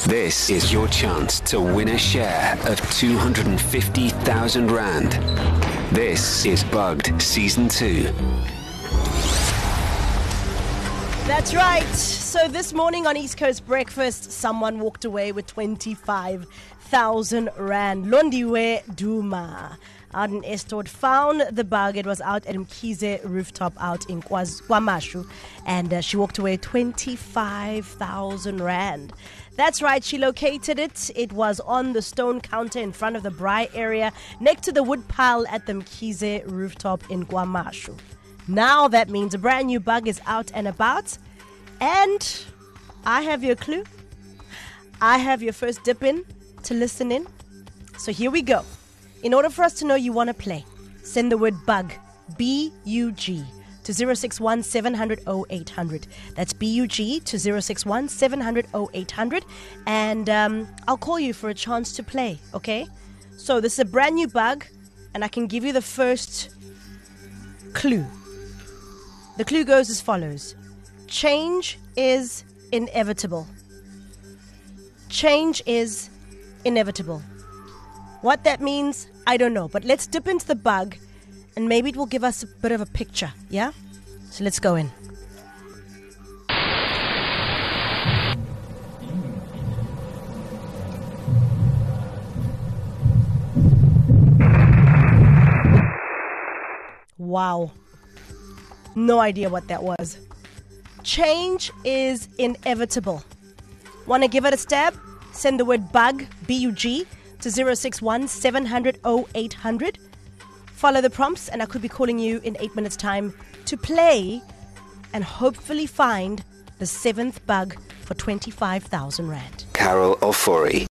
This is your chance to win a share of 250,000 Rand. This is Bugged Season 2. That's right. So this morning on East Coast Breakfast, someone walked away with 25,000 Rand. Londiwe Duma out in Estord found the bug. It was out at Mkhize rooftop out in KwaMashu, and she walked away 25,000 Rand. That's right, she located it. It was on the stone counter in front of the braai area, next to the wood pile at the Mkhize rooftop in KwaMashu. Now that means a brand new bug is out and about. And I have your clue. I have your first dip in to listen in. So here we go. In order for us to know you want to play, send the word bug, B-U-G, to 061 700 0800. That's B-U-G to 061 700 0800. And I'll call you for a chance to play, okay? So this is a brand new bug, and I can give you the first clue. The clue goes as follows. Change is inevitable. Change is inevitable. What that means, I don't know. But let's dip into the bug, and maybe it will give us a bit of a picture, yeah? So let's go in. Wow. No idea what that was. Change is inevitable. Want to give it a stab? Send the word bug, B-U-G, to 061 700 0800. Follow the prompts, and I could be calling you in 8 minutes' time to play and hopefully find the 7th bug for 25,000 Rand. Carol Ofori.